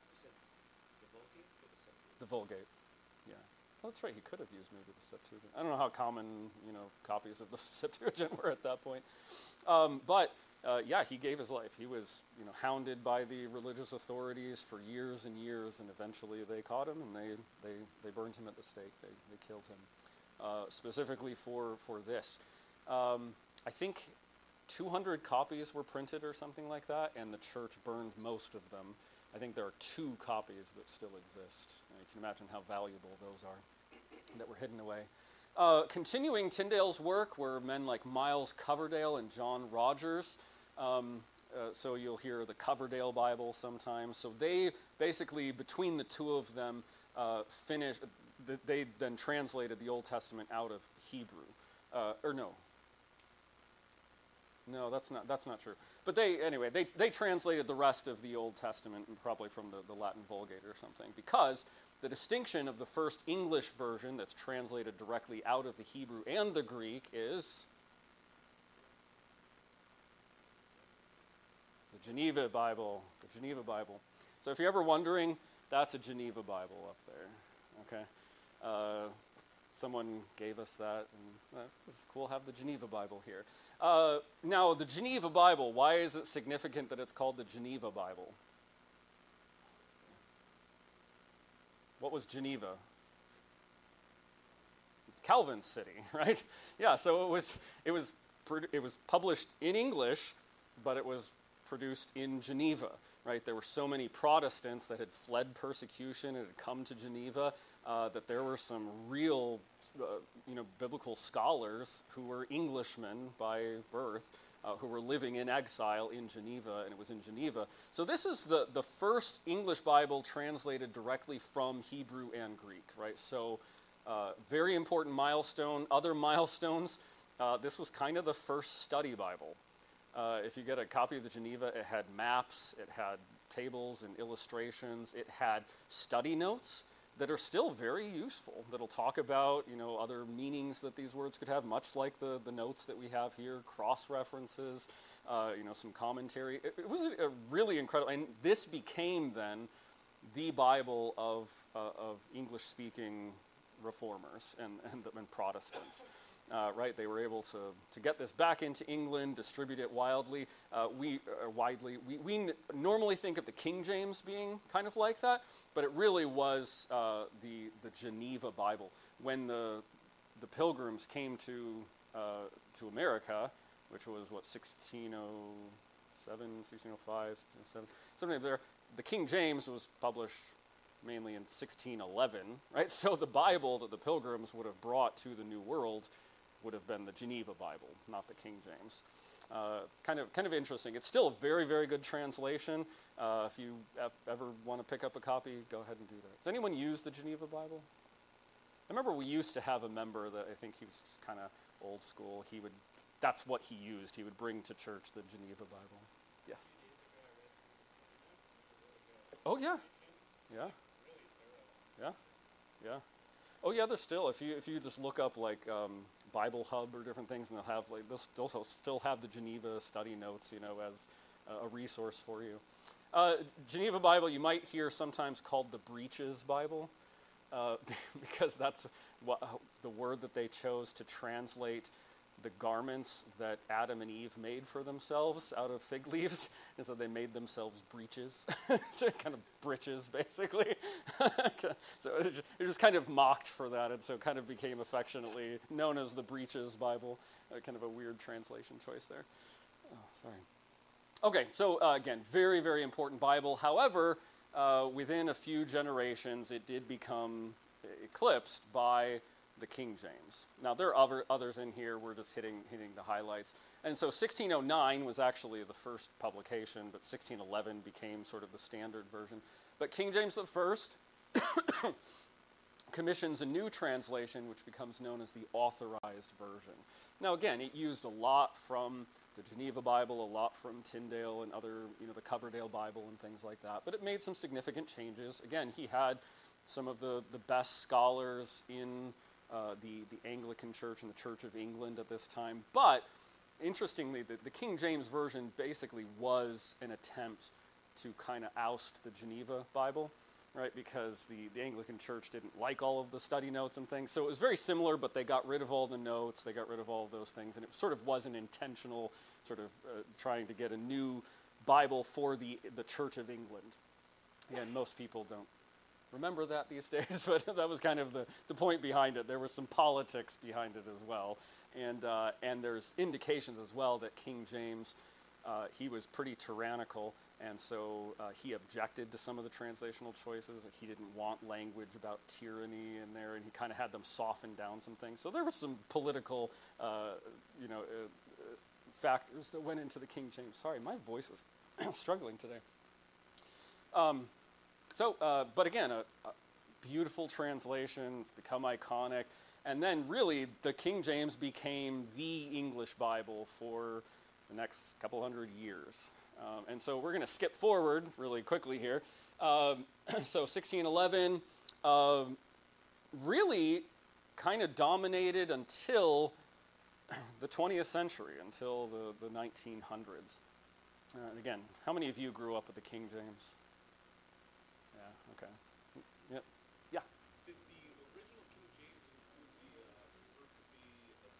The Vulgate or the Septuagint? The Vulgate. Yeah. Well, that's right. He could have used maybe the Septuagint. I don't know how common, you know, copies of the Septuagint were at that point. Um, but uh, yeah, he gave his life. He was, you know, hounded by the religious authorities for years and years, and eventually they caught him and they they, they burned him at the stake. They they killed him uh, specifically for for this. Um, I think two hundred copies were printed or something like that, and the church burned most of them. I think there are two copies that still exist. And you can imagine how valuable those are that were hidden away. Uh, continuing Tyndale's work were men like Miles Coverdale and John Rogers. Um, uh, so you'll hear the Coverdale Bible sometimes. So they basically, between the two of them, uh, finished. They then translated the Old Testament out of Hebrew, uh, or no. No, that's not that's not true. But they anyway they, they translated the rest of the Old Testament, probably from the, the Latin Vulgate or something, because the distinction of the first English version that's translated directly out of the Hebrew and the Greek is the Geneva Bible. The Geneva Bible. So if you're ever wondering, that's a Geneva Bible up there. Okay. Uh, someone gave us that, and uh, it's cool to have the Geneva Bible here. Uh, now, the Geneva Bible, why is it significant that it's called the Geneva Bible? What was Geneva? It's Calvin's city, right? Yeah, so it was it was it was published in English, but it was produced in Geneva, right? There were so many Protestants that had fled persecution and had come to Geneva uh, that there were some real, uh, you know, biblical scholars who were Englishmen by birth, uh, who were living in exile in Geneva, and it was in Geneva. So this is the, the first English Bible translated directly from Hebrew and Greek, right? So uh, very important milestone. Other milestones, uh, this was kind of the first study Bible. Uh, if you get a copy of the Geneva, it had maps, it had tables and illustrations, it had study notes that are still very useful, that'll talk about, you know, other meanings that these words could have, much like the, the notes that we have here, cross-references, uh, you know, some commentary. It, it was a, a really incredible, and this became then the Bible of, uh, of English-speaking reformers and, and, and Protestants. Uh, right, they were able to, to get this back into England, distribute it wildly. Uh, we uh, widely. We, we n- normally think of the King James being kind of like that, but it really was uh, the the Geneva Bible. When the the Pilgrims came to uh, to America, which was, what, sixteen oh seven, sixteen oh five, sixteen oh seven, something there. The King James was published mainly in sixteen eleven, right? So the Bible that the Pilgrims would have brought to the New World would have been the Geneva Bible, not the King James. Uh, it's kind of kind of interesting. It's still a very, very good translation. Uh, if you ever want to pick up a copy, go ahead and do that. Does anyone use the Geneva Bible? I remember we used to have a member that I think he was just kind of old school. He would, that's what he used. He would bring to church the Geneva Bible. Yes. Oh yeah, yeah, yeah, yeah. Oh yeah, there's still, if you if you just look up like um, Bible Hub or different things, and they'll have like they'll still still have the Geneva study notes, you know, as a, a resource for you. Uh, Geneva Bible, you might hear sometimes called the Breeches Bible, uh, because that's what the word that they chose to translate the garments that Adam and Eve made for themselves out of fig leaves, and so they made themselves breeches, so kind of breeches, basically. So it just, it was kind of mocked for that, and so it kind of became affectionately known as the Breeches Bible, uh, kind of a weird translation choice there. Oh, sorry. Okay, so uh, again, very, very important Bible. However, uh, within a few generations, it did become eclipsed by the King James. Now, there are other, others in here. We're just hitting hitting the highlights. And so sixteen oh nine was actually the first publication, but sixteen eleven became sort of the standard version. But King James the First commissions a new translation, which becomes known as the Authorized Version. Now, again, it used a lot from the Geneva Bible, a lot from Tyndale and other, you know, the Coverdale Bible and things like that. But it made some significant changes. Again, he had some of the, the best scholars in Uh, the, the Anglican Church and the Church of England at this time. But interestingly, the, the King James Version basically was an attempt to kind of oust the Geneva Bible, right? Because the, the Anglican Church didn't like all of the study notes and things. So it was very similar, but they got rid of all the notes, they got rid of all of those things, and it sort of was an intentional sort of uh, trying to get a new Bible for the, the Church of England. And most people don't remember that these days, but that was kind of the, the point behind it. There was some politics behind it as well. And uh, and there's indications as well that King James, uh, he was pretty tyrannical, and so uh, he objected to some of the translational choices. Like he didn't want language about tyranny in there, and he kind of had them soften down some things. So there were some political, uh, you know, uh, uh, factors that went into the King James. Sorry, my voice is struggling today. Um, So, uh, but again, a, a beautiful translation. It's become iconic. And then really, the King James became the English Bible for the next couple hundred years. Um, and so we're going to skip forward really quickly here. Um, so sixteen eleven um, really kind of dominated until the twentieth century, until the, the nineteen hundreds. Uh, and again, how many of you grew up with the King James? Okay. Yep. Yeah. Did the original King James include the uh, word to be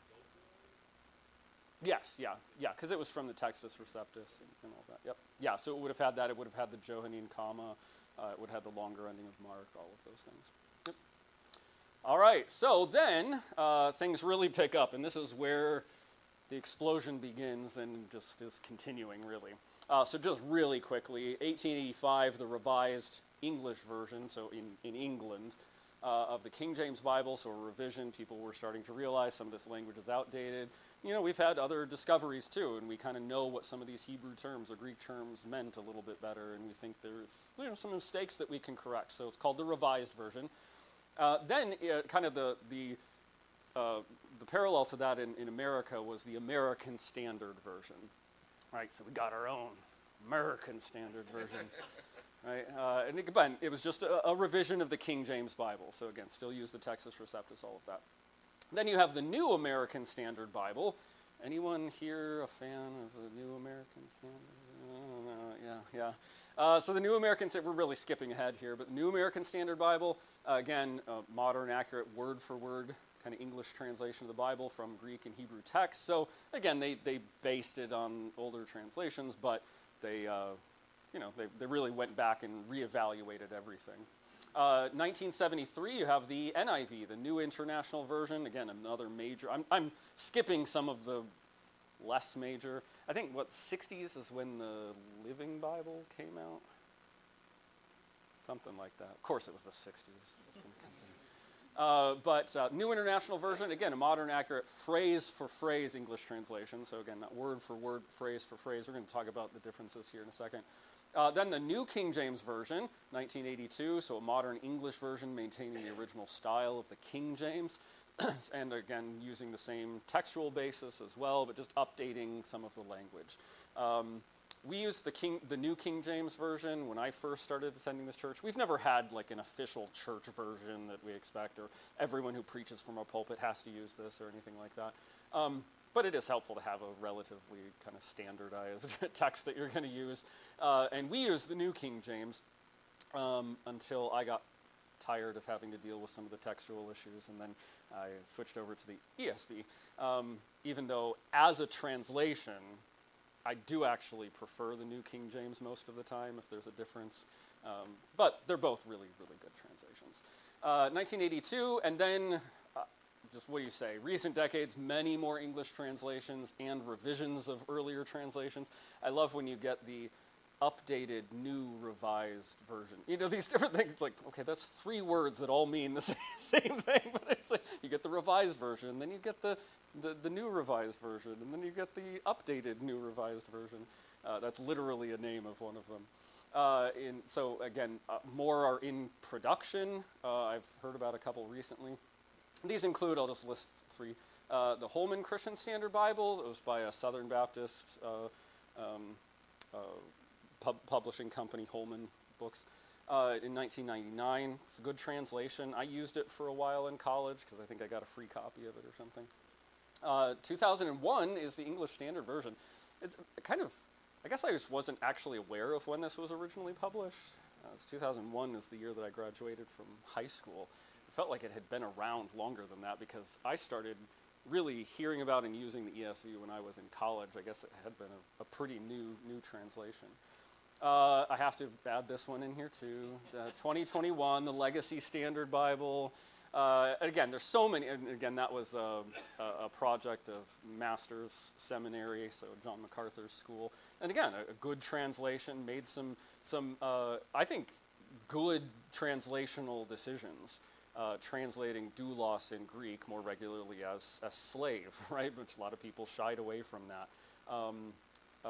adulterated? Yes. Yeah. Yeah. Because it was from the Textus Receptus and, and all that. Yep. Yeah. So it would have had that. It would have had the Johannine comma. Uh, it would have had the longer ending of Mark. All of those things. Yep. All right. So then uh, things really pick up, and this is where the explosion begins and just is continuing really. Uh, so just really quickly, eighteen eighty-five, the Revised English version, so in, in England, uh, of the King James Bible, so a revision. People were starting to realize some of this language is outdated. You know, we've had other discoveries too, and we kind of know what some of these Hebrew terms or Greek terms meant a little bit better, and we think there's, you know, some mistakes that we can correct. So it's called the Revised Version. Uh, then uh, kind of the, the, uh, the parallel to that in, in America was the American Standard Version. Right, so we got our own American Standard Version. Right, uh, and again, it was just a, a revision of the King James Bible. So again, still use the Textus Receptus, all of that. Then you have the New American Standard Bible. Anyone here a fan of the New American Standard? Uh, yeah, yeah. Uh, so the New American Standard, we're really skipping ahead here, but the New American Standard Bible, uh, again, uh, modern, accurate, word for word, kind of English translation of the Bible from Greek and Hebrew texts. So again, they, they based it on older translations, but they, uh, you know, they, they really went back and reevaluated everything. Uh, nineteen seventy-three, you have the N I V, the New International Version. Again, another major. I'm, I'm skipping some of the less major. I think, what, sixties is when the Living Bible came out? Something like that. Of course, it was the sixties. Uh, but uh, New International Version, again, a modern, accurate, phrase for phrase English translation. So again, not word for word, phrase for phrase. We're going to talk about the differences here in a second. Uh, then the New King James Version, nineteen eighty-two, so a modern English version maintaining the original style of the King James. And again, using the same textual basis as well, but just updating some of the language. Um, We used the King, the New King James Version when I first started attending this church. We've never had like an official church version that we expect, or everyone who preaches from our pulpit has to use this or anything like that. Um, but it is helpful to have a relatively kind of standardized text that you're going to use. Uh, and we used the New King James um, until I got tired of having to deal with some of the textual issues, and then I switched over to the E S V. Um, even though as a translation, I do actually prefer the New King James most of the time if there's a difference. Um, but they're both really, really good translations. Uh, nineteen eighty-two, and then, uh, just what do you say? Recent decades, many more English translations and revisions of earlier translations. I love when you get the updated, new, revised version. You know, these different things, like, okay, that's three words that all mean the same thing, but it's like, you get the revised version, then you get the, the, the new revised version, and then you get the updated new revised version. Uh, that's literally a name of one of them. Uh, in, so again, uh, more are in production. Uh, I've heard about a couple recently. These include, I'll just list three, uh, the Holman Christian Standard Bible. It was by a Southern Baptist uh, um, uh, pub- publishing company, Holman Books, uh, in nineteen ninety-nine. It's a good translation. I used it for a while in college because I think I got a free copy of it or something. Uh, two thousand one is the English Standard Version. It's kind of, I guess I just wasn't actually aware of when this was originally published. Uh, it's two thousand one is the year that I graduated from high school. It felt like it had been around longer than that because I started really hearing about and using the E S V when I was in college. I guess it had been a, a pretty new new translation. Uh, I have to add this one in here too. Uh, twenty twenty-one, the Legacy Standard Bible. Uh, again, there's so many, and again, that was a, a, a project of Master's Seminary, so John MacArthur's school. And again, a, a good translation, made some, some uh, I think, good translational decisions, uh, translating doulos in Greek more regularly as, as slave, right? Which a lot of people shied away from that. Um, uh,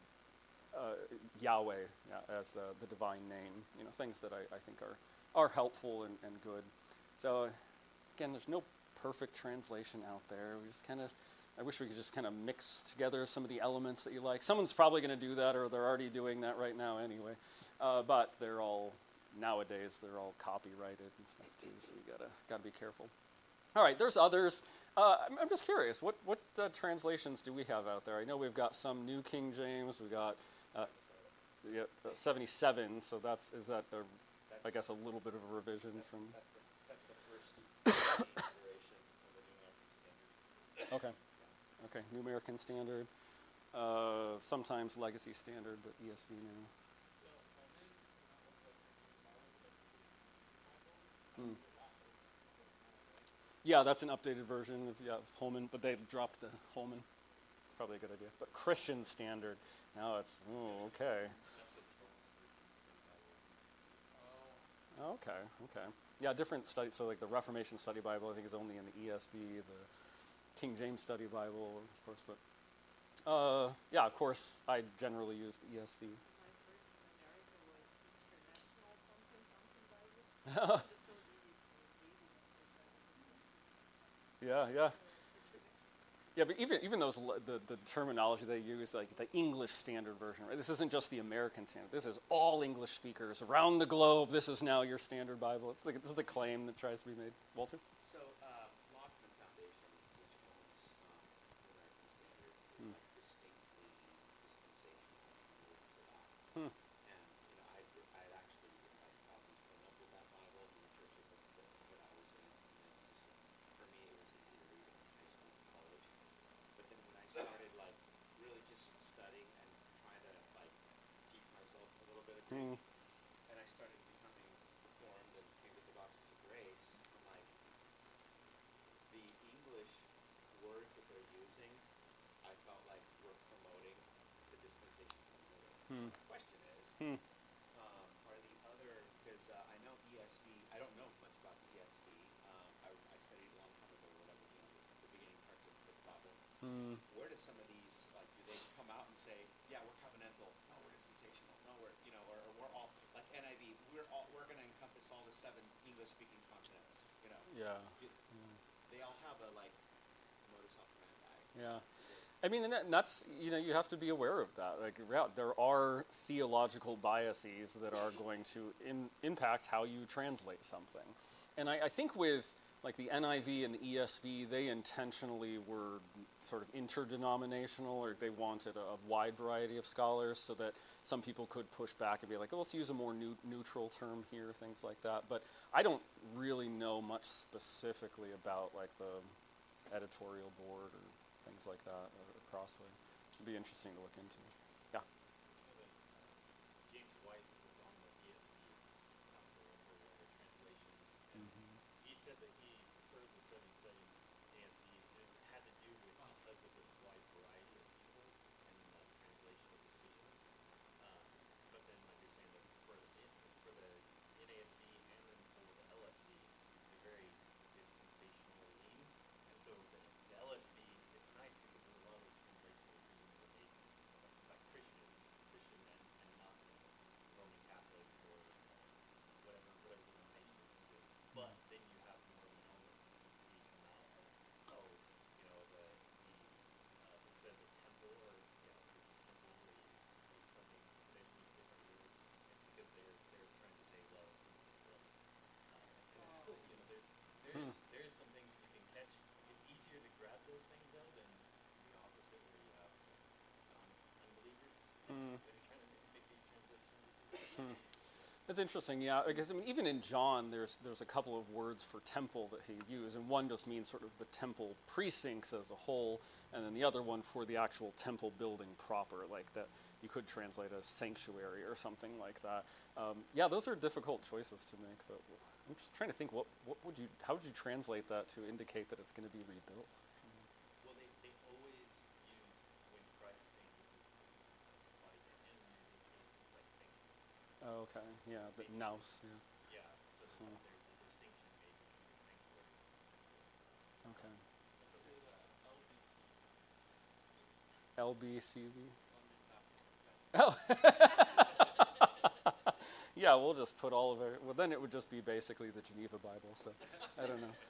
uh, Yahweh, yeah, as the, the divine name, you know, things that I, I think are, are helpful and, and good. So, again, there's no perfect translation out there. We just kind of, I wish we could just kind of mix together some of the elements that you like. Someone's probably going to do that, or they're already doing that right now anyway. Uh, but they're all, nowadays, they're all copyrighted and stuff too, so you gotta, gotta be careful. All right, there's others. Uh, I'm, I'm just curious, what, what uh, translations do we have out there? I know we've got some New King James, we've got uh, yeah, uh, seventy-seven, so that's, is that, a, I guess, a little bit of a revision That's, from... that's the that's the first iteration of the New American Standard. Okay. Okay. New American Standard. Uh, sometimes Legacy Standard, but E S V now. Hmm. Yeah, that's an updated version of, yeah, of Holman, but they've dropped the Holman. It's probably a good idea. But Christian Standard. Now it's, oh, okay. Okay, okay. Yeah, different studies. So like the Reformation Study Bible, I think, is only in the E S V, the King James Study Bible, of course. But uh, yeah, of course, I generally use the E S V. My first in America was International something something Bible. It's just so easy to read and understand what the differences are. Yeah, yeah. So, international. Yeah, but even even those le- the, the terminology they use, like the English Standard Version, right? This isn't just the American Standard. This is all English speakers around the globe. This is now your standard Bible. It's the, this is the claim that tries to be made. Walter? So, um, Lockman Foundation, which owns um, the American Standard, is Hmm. like distinctly dispensational and moved to that. Hmm. And you know, I I had actually had problems growing up with that Bible in the churches that, that, that I was in. And it just for me, it was easy to read in high school and college. But then when I started like really just studying and trying to like keep myself a little bit of Greek, Hmm. and I started becoming reformed and using, I felt like we're promoting the dispensation in the middle. Hmm. So my question is, Hmm. um, are the other, because uh, I know E S V, I don't know much about the E S V. Um, I, I studied a long time ago, whatever, you know, the, the beginning parts of the Bible. Hmm. Where do some of these, like, do they come out and say, yeah, we're covenantal, no, we're dispensational, no, we're, you know, or, or we're all, like N I V, we're all, we're going to encompass all the seven English-speaking continents, you know? Yeah. Do, they all have a, like, modus operandi. Yeah. Is it- I mean, and, that, and that's, you know, you have to be aware of that. Like, yeah, there are theological biases that are going to in, impact how you translate something. And I, I think with, like, the N I V and the E S V, they intentionally were sort of interdenominational, or they wanted a, a wide variety of scholars so that some people could push back and be like, oh, let's use a more new, neutral term here, things like that. But I don't really know much specifically about, like, the editorial board or things like that uh, across the. It'd be interesting to look into. Yeah. You know, that, uh, James White was on the E S V Council for one of the translations, and Mm-hmm. he said that he preferred the seventy seventy A S V, and it had to do with because of the wide variety of people and the translational decisions. Um, but then, like you're saying, that for the for the N A S V and then for the L S V, they're very dispensational leaned, and so the, the L S V, it's nice because a lot of those translational decisions were made by Christians, Christian and, and not you know, Roman Catholics or whatever whatever denomination it was in. But then you have more of an element that you can see come out of, oh, you know, the the uh, instead of the temple or you know, this is temple, they use they use something they use different words. It's because they're they're trying to say, well, it's going to be flipped. Uh, and so, you know, there's there's there's some things that you can catch. It's easier to grab those things though than the opposite, where you have some non unbelievers when you're trying to make, make these translation decisions. That's interesting, yeah. Because I mean, even in John, there's there's a couple of words for temple that he used, and one just means sort of the temple precincts as a whole, and then the other one for the actual temple building proper, like that you could translate as sanctuary or something like that. Um, yeah, those are difficult choices to make. But I'm just trying to think, what what would you, how would you translate that to indicate that it's going to be rebuilt? Well, they, they always use when Christ is saying this is this is my body, and then they say it's like sanctuary. Oh, okay, yeah, the Basically. nous, yeah, Yeah, so there's a distinction made between the sanctuary and the temple. okay. So will uh, L B C, L B C V. London Baptist Confession. Oh. Yeah, we'll just put all of it. Well, then it would just be basically the Geneva Bible. So I don't know.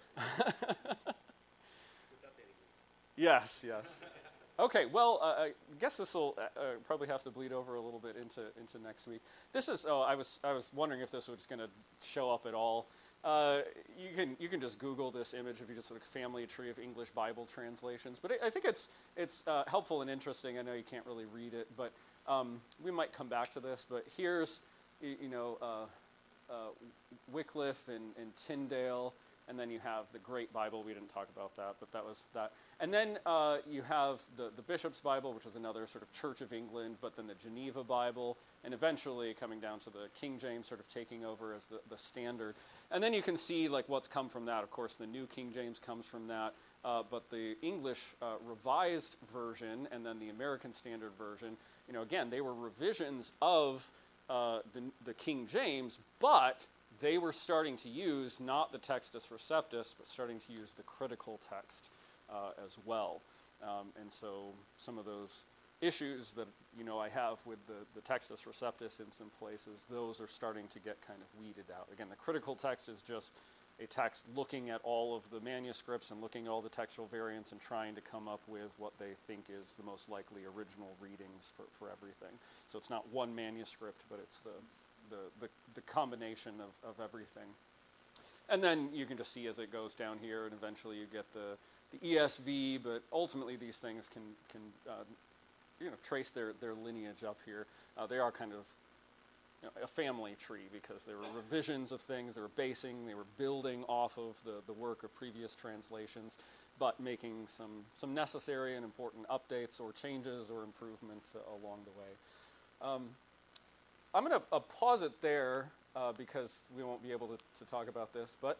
With updated Greek. Yes, yes. Okay, well, uh, I guess this will uh, uh, probably have to bleed over a little bit into into next week. This is. Oh, I was I was wondering if this was going to show up at all. Uh, you can you can just Google this image if you just look family tree of English Bible translations. But I, I think it's it's uh, helpful and interesting. I know you can't really read it, but um, we might come back to this. But here's you, you know uh, uh, Wycliffe and, and Tyndale. And then you have the Great Bible. We didn't talk about that, but that was that. And then uh, you have the, the Bishop's Bible, which is another sort of Church of England, but then the Geneva Bible, and eventually coming down to the King James sort of taking over as the, the standard. And then you can see like what's come from that. Of course, the New King James comes from that, uh, but the English uh, Revised Version and then the American Standard Version, you know, again, they were revisions of uh, the, the King James, but they were starting to use not the Textus Receptus, but starting to use the critical text uh, as well. Um, and so some of those issues that you know I have with the, the Textus Receptus in some places, those are starting to get kind of weeded out. Again, the critical text is just a text looking at all of the manuscripts and looking at all the textual variants and trying to come up with what they think is the most likely original readings for, for everything. So it's not one manuscript, but it's the The, the, the combination of, of everything. And then you can just see as it goes down here, and eventually you get the, the E S V, but ultimately these things can, can uh, you know, trace their, their lineage up here. Uh, they are kind of you know, a family tree because they were revisions of things, they were basing, they were building off of the, the work of previous translations, but making some, some necessary and important updates or changes or improvements uh, along the way. Um, I'm going to uh, pause it there uh, because we won't be able to, to talk about this, but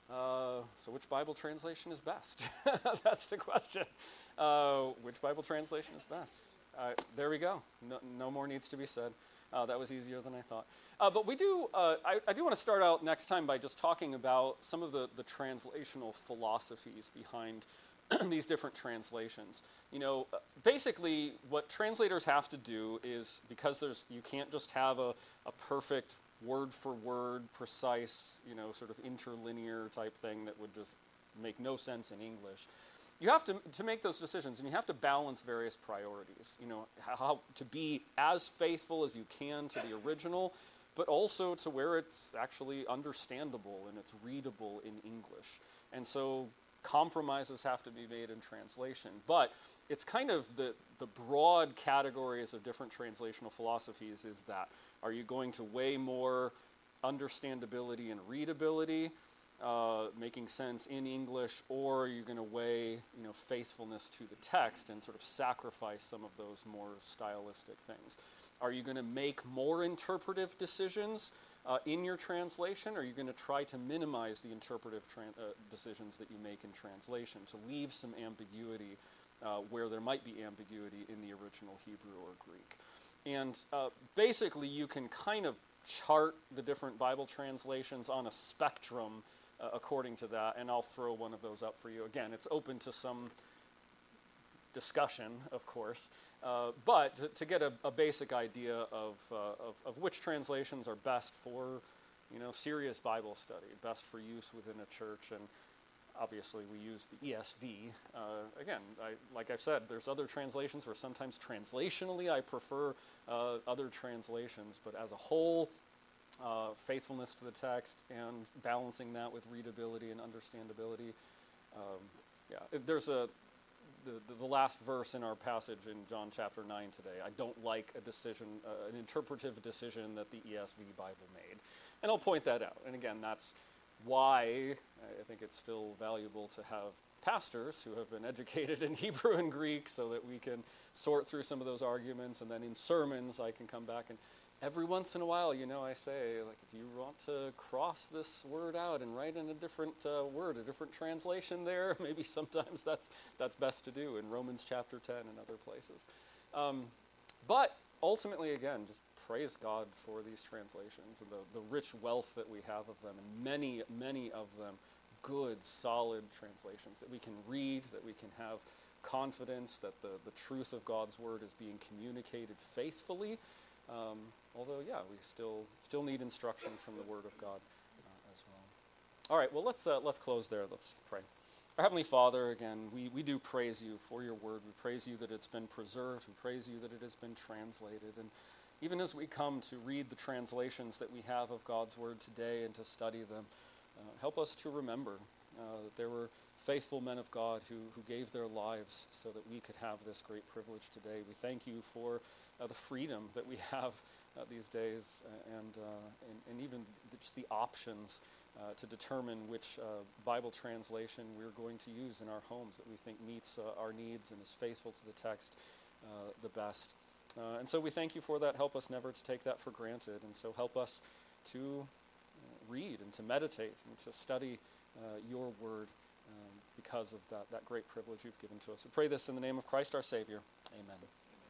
Uh, so which Bible translation is best? That's the question. Uh, which Bible translation is best? Uh, there we go. No, no more needs to be said. Uh, that was easier than I thought. Uh, but we do, uh, I, I do want to start out next time by just talking about some of the, the translational philosophies behind these different translations. You know, basically what translators have to do is, because there's, you can't just have a, a perfect word for word, precise, you know, sort of interlinear type thing that would just make no sense in English. You have to, to make those decisions, and you have to balance various priorities. You know, how to be as faithful as you can to the original, but also to where it's actually understandable and it's readable in English. And so compromises have to be made in translation. But it's kind of the, the broad categories of different translational philosophies is that. Are you going to weigh more understandability and readability, uh, making sense in English, or are you going to weigh, you know, faithfulness to the text and sort of sacrifice some of those more stylistic things? Are you going to make more interpretive decisions uh, in your translation, or are you going to try to minimize the interpretive tran- uh, decisions that you make in translation to leave some ambiguity uh, where there might be ambiguity in the original Hebrew or Greek? And uh, basically you can kind of chart the different Bible translations on a spectrum uh, according to that, and I'll throw one of those up for you. Again, it's open to some discussion, of course, uh, but to, to get a, a basic idea of, uh, of, of which translations are best for, you know, serious Bible study, best for use within a church. And obviously we use the E S V. Uh, again, I, like I said, there's other translations where sometimes translationally I prefer uh, other translations, but as a whole, uh, faithfulness to the text and balancing that with readability and understandability. Um, yeah, there's a the, the last verse in our passage in John chapter nine today. I don't like a decision, uh, an interpretive decision that the E S V Bible made. And I'll point that out. And again, that's why I think it's still valuable to have pastors who have been educated in Hebrew and Greek so that we can sort through some of those arguments, and then in sermons I can come back and every once in a while, you know, I say, like, if you want to cross this word out and write in a different uh, word, a different translation there, maybe sometimes that's that's best to do in Romans chapter ten and other places. Um, but ultimately, again, just praise God for these translations and the, the rich wealth that we have of them, and many, many of them good, solid translations that we can read, that we can have confidence that the, the truth of God's word is being communicated faithfully. Um, although, yeah, we still still need instruction from the word of God uh, as well. All right, well, let's uh, let's close there. Let's pray. Our Heavenly Father, again, we, we do praise you for your word. We praise you that it's been preserved. We praise you that it has been translated. And even as we come to read the translations that we have of God's word today and to study them, uh, help us to remember uh, that there were faithful men of God who, who gave their lives so that we could have this great privilege today. We thank you for uh, the freedom that we have uh, these days, uh, and, uh, and and even just the options uh, to determine which uh, Bible translation we're going to use in our homes that we think meets uh, our needs and is faithful to the text uh, the best. Uh, and so we thank you for that. Help us never to take that for granted. And so help us to uh, read and to meditate and to study uh, your word um, because of that, that great privilege you've given to us. We pray this in the name of Christ our Savior. Amen.